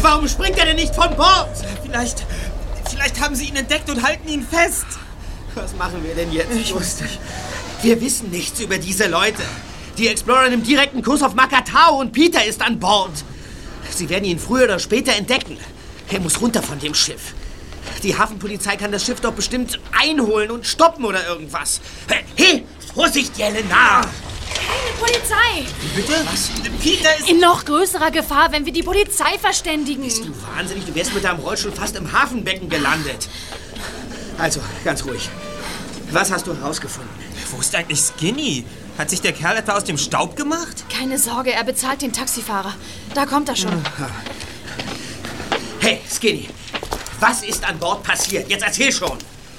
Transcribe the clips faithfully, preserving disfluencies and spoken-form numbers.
Warum springt er denn nicht von Bord? Vielleicht, vielleicht haben sie ihn entdeckt und halten ihn fest. Was machen wir denn jetzt? Ich wusste. Wir wissen nichts über diese Leute. Die Explorer nimmt direkten Kurs auf Makatao und Peter ist an Bord. Sie werden ihn früher oder später entdecken. Er muss runter von dem Schiff. Die Hafenpolizei kann das Schiff doch bestimmt einholen und stoppen oder irgendwas. Hey, Vorsicht, Jelena! Keine Polizei! Bitte? Was? Peter ist... In noch größerer Gefahr, wenn wir die Polizei verständigen. Bist du wahnsinnig? Du wärst mit deinem Rollstuhl fast im Hafenbecken gelandet. Also, ganz ruhig. Was hast du herausgefunden? Wo ist eigentlich Skinny? Hat sich der Kerl etwa aus dem Staub gemacht? Keine Sorge, er bezahlt den Taxifahrer. Da kommt er schon. Hey, Skinny. Was ist an Bord passiert? Jetzt erzähl schon.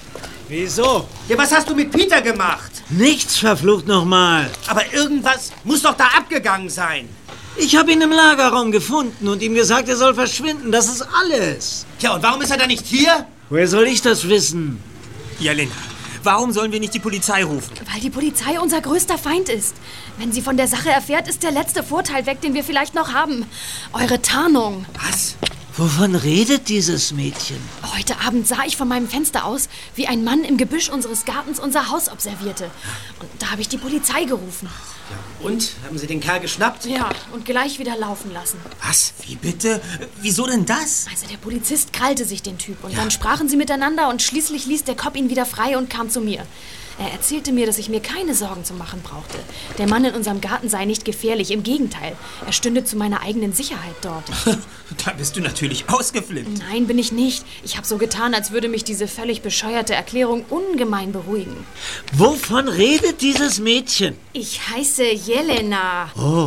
Wieso? Ja, was hast du mit Peter gemacht? Nichts, verflucht nochmal. Aber irgendwas muss doch da abgegangen sein. Ich habe ihn im Lagerraum gefunden und ihm gesagt, er soll verschwinden. Das ist alles. Tja, und warum ist er dann nicht hier? Woher soll ich das wissen? Jelena, warum sollen wir nicht die Polizei rufen? Weil die Polizei unser größter Feind ist. Wenn sie von der Sache erfährt, ist der letzte Vorteil weg, den wir vielleicht noch haben. Eure Tarnung. Was? Wovon redet dieses Mädchen? Heute Abend sah ich von meinem Fenster aus, wie ein Mann im Gebüsch unseres Gartens unser Haus observierte. Und da habe ich die Polizei gerufen. Ja, und? Haben Sie den Kerl geschnappt? Ja, und gleich wieder laufen lassen. Was? Wie bitte? Wieso denn das? Also der Polizist krallte sich den Typ und ja. Dann sprachen sie miteinander und schließlich ließ der Cop ihn wieder frei und kam zu mir. Er erzählte mir, dass ich mir keine Sorgen zu machen brauchte. Der Mann in unserem Garten sei nicht gefährlich, im Gegenteil. Er stünde zu meiner eigenen Sicherheit dort. Da bist du natürlich ausgeflippt. Nein, bin ich nicht. Ich habe so getan, als würde mich diese völlig bescheuerte Erklärung ungemein beruhigen. Wovon redet dieses Mädchen? Ich heiße Jelena. Oh,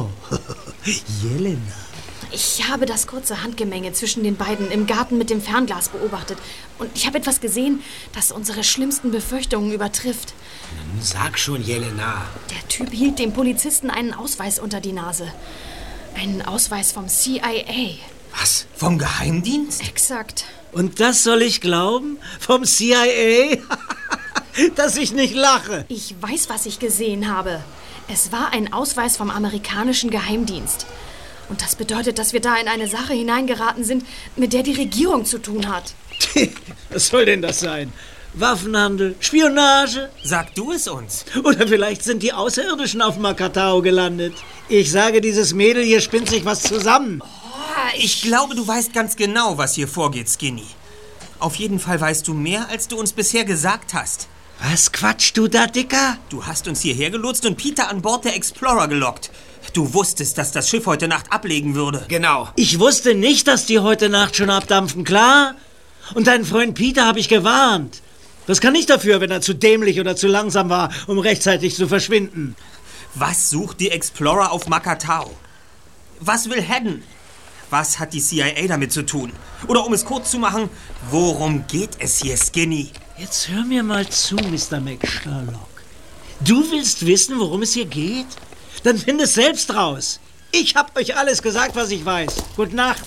Jelena. Ich habe das kurze Handgemenge zwischen den beiden im Garten mit dem Fernglas beobachtet. Und ich habe etwas gesehen, das unsere schlimmsten Befürchtungen übertrifft. Nun sag schon, Jelena. Der Typ hielt dem Polizisten einen Ausweis unter die Nase. Einen Ausweis vom C I A. Was? Vom Geheimdienst? Exakt. Und das soll ich glauben? Vom C I A? Dass ich nicht lache. Ich weiß, was ich gesehen habe. Es war ein Ausweis vom amerikanischen Geheimdienst. Und das bedeutet, dass wir da in eine Sache hineingeraten sind, mit der die Regierung zu tun hat. Was soll denn das sein? Waffenhandel? Spionage? Sag du es uns. Oder vielleicht sind die Außerirdischen auf Makatao gelandet. Ich sage, dieses Mädel hier spinnt sich was zusammen. Oh, ich, ich glaube, du weißt ganz genau, was hier vorgeht, Skinny. Auf jeden Fall weißt du mehr, als du uns bisher gesagt hast. Was quatschst du da, Dicker? Du hast uns hierher gelotst und Peter an Bord der Explorer gelockt. Du wusstest, dass das Schiff heute Nacht ablegen würde. Genau. Ich wusste nicht, dass die heute Nacht schon abdampfen, klar? Und deinen Freund Peter habe ich gewarnt. Was kann ich dafür, wenn er zu dämlich oder zu langsam war, um rechtzeitig zu verschwinden? Was sucht die Explorer auf Makatao? Was will Haddon? Was hat die C I A damit zu tun? Oder um es kurz zu machen, worum geht es hier, Skinny? Jetzt hör mir mal zu, Mister McSherlock. Du willst wissen, worum es hier geht? Dann find es selbst raus. Ich hab euch alles gesagt, was ich weiß. Gute Nacht.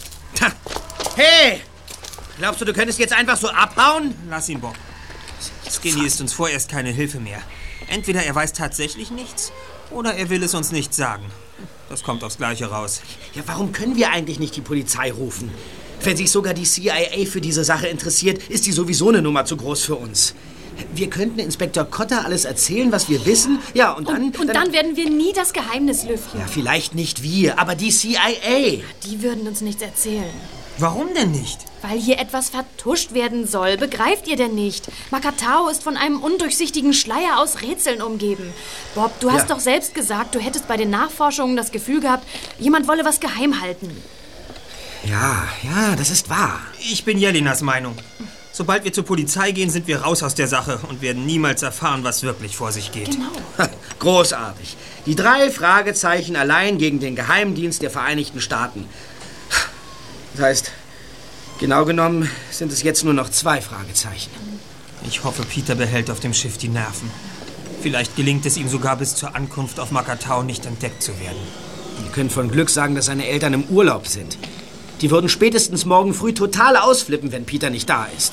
Hey! Glaubst du, du könntest jetzt einfach so abhauen? Lass ihn, Bob. Skinny ist uns vorerst keine Hilfe mehr. Entweder er weiß tatsächlich nichts, oder er will es uns nicht sagen. Das kommt aufs Gleiche raus. Ja, warum können wir eigentlich nicht die Polizei rufen? Wenn sich sogar die C I A für diese Sache interessiert, ist die sowieso eine Nummer zu groß für uns. Wir könnten Inspektor Cotter alles erzählen, was wir wissen. Ja, und dann... Und, und dann, dann werden wir nie das Geheimnis lüften. Ja, vielleicht nicht wir, aber die C I A. Die würden uns nichts erzählen. Warum denn nicht? Weil hier etwas vertuscht werden soll. Begreift ihr denn nicht? Makatao ist von einem undurchsichtigen Schleier aus Rätseln umgeben. Bob, du hast Ja. doch selbst gesagt, du hättest bei den Nachforschungen das Gefühl gehabt, jemand wolle was geheim halten. Ja, ja, das ist wahr. Ich bin Jelinas Meinung. Sobald wir zur Polizei gehen, sind wir raus aus der Sache und werden niemals erfahren, was wirklich vor sich geht. Genau. Ha, großartig. Die drei Fragezeichen allein gegen den Geheimdienst der Vereinigten Staaten. Das heißt, genau genommen sind es jetzt nur noch zwei Fragezeichen. Ich hoffe, Peter behält auf dem Schiff die Nerven. Vielleicht gelingt es ihm sogar bis zur Ankunft auf Makatao nicht entdeckt zu werden. Wir können von Glück sagen, dass seine Eltern im Urlaub sind. Die würden spätestens morgen früh total ausflippen, wenn Peter nicht da ist.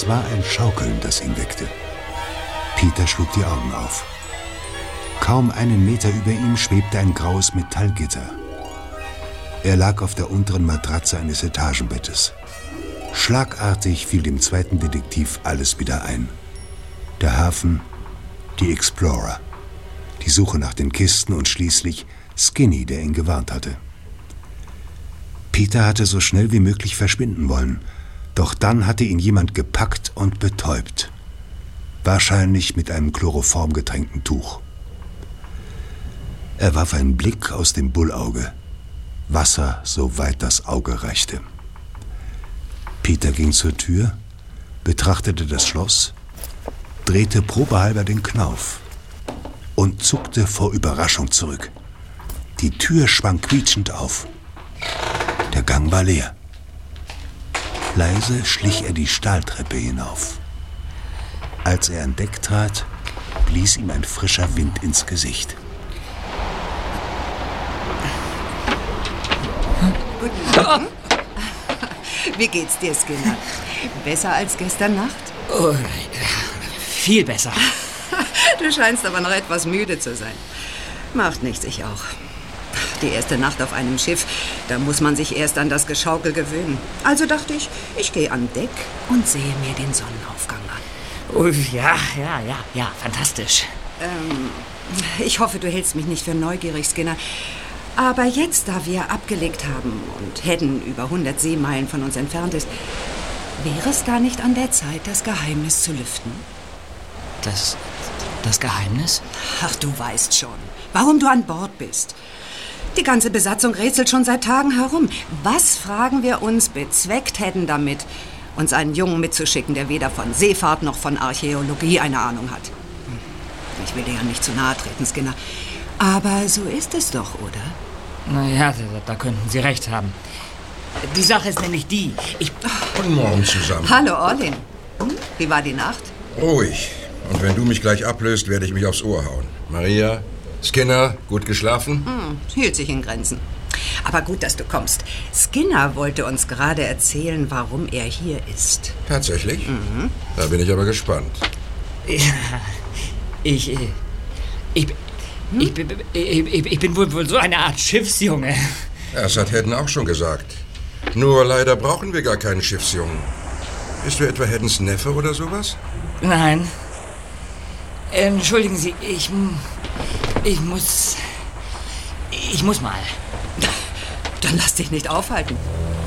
Es war ein Schaukeln, das ihn weckte. Peter schlug die Augen auf. Kaum einen Meter über ihm schwebte ein graues Metallgitter. Er lag auf der unteren Matratze eines Etagenbettes. Schlagartig fiel dem zweiten Detektiv alles wieder ein. Der Hafen, die Explorer, die Suche nach den Kisten und schließlich Skinny, der ihn gewarnt hatte. Peter hatte so schnell wie möglich verschwinden wollen, doch dann hatte ihn jemand gepackt und betäubt. Wahrscheinlich mit einem chloroformgetränkten Tuch. Er warf einen Blick aus dem Bullauge. Wasser, soweit das Auge reichte. Peter ging zur Tür, betrachtete das Schloss, drehte probehalber den Knauf und zuckte vor Überraschung zurück. Die Tür schwang quietschend auf. Der Gang war leer. Leise schlich er die Stahltreppe hinauf. Als er an Deck trat, blies ihm ein frischer Wind ins Gesicht. Guten Morgen. Wie geht's dir, Skinner? Besser als gestern Nacht? Oh, viel besser. Du scheinst aber noch etwas müde zu sein. Macht nichts, ich auch. Die erste Nacht auf einem Schiff, da muss man sich erst an das Geschaukel gewöhnen. Also dachte ich, ich gehe an Deck und sehe mir den Sonnenaufgang an. Oh, ja, ja, ja, ja, fantastisch. Ähm, ich hoffe, du hältst mich nicht für neugierig, Skinner. Aber jetzt, da wir abgelegt haben und Hedden über hundert Seemeilen von uns entfernt ist, wäre es da nicht an der Zeit, das Geheimnis zu lüften? Das, das Geheimnis? Ach, du weißt schon, warum du an Bord bist. Die ganze Besatzung rätselt schon seit Tagen herum. Was, fragen wir uns, bezweckt Hedden damit, uns einen Jungen mitzuschicken, der weder von Seefahrt noch von Archäologie eine Ahnung hat? Ich will dir ja nicht zu nahe treten, Skinner. Aber so ist es doch, oder? Na ja, da, da könnten Sie recht haben. Die Sache ist nämlich die, ich... Guten Morgen zusammen. Hallo, Orlin. Hm? Wie war die Nacht? Ruhig. Und wenn du mich gleich ablöst, werde ich mich aufs Ohr hauen. Maria, Skinner, gut geschlafen? Hm, hielt sich in Grenzen. Aber gut, dass du kommst. Skinner wollte uns gerade erzählen, warum er hier ist. Tatsächlich? Mhm. Da bin ich aber gespannt. Ja, ich... Ich... Ich, ich, ich, ich bin wohl, wohl so eine Art Schiffsjunge. Das hat Hedden auch schon gesagt. Nur leider brauchen wir gar keinen Schiffsjungen. Bist du etwa Heddens Neffe oder sowas? Nein. Entschuldigen Sie, ich... Ich muss... Ich muss mal. Dann lass dich nicht aufhalten.